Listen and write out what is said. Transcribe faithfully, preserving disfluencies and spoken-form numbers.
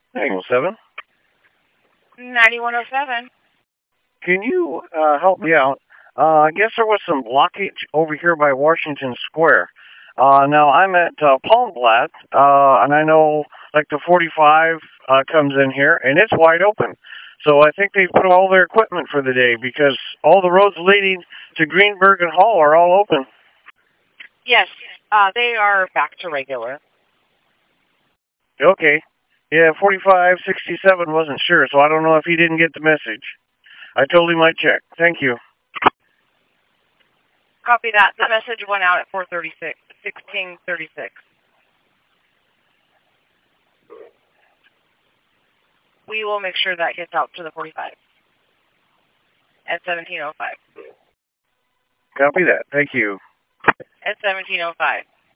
Angle seven. ninety-one oh seven. Can you uh, help me out? Uh, I guess there was some blockage over here by Washington Square. Uh, now I'm at uh, Palmblatt, uh, and I know like the forty-five uh, comes in here, and it's wide open. So I think they put all their equipment for the day because all the roads leading to Greenberg and Hall are all open. Yes, uh, they are back to regular. Okay. Yeah, forty-five sixty-seven wasn't sure, so I don't know if he didn't get the message. I told him I'd check. Thank you. Copy that. The message went out at four thirty-six, sixteen thirty-six. We will make sure that gets out to the forty-five at seventeen oh five. Copy that. Thank you. At seventeen oh five.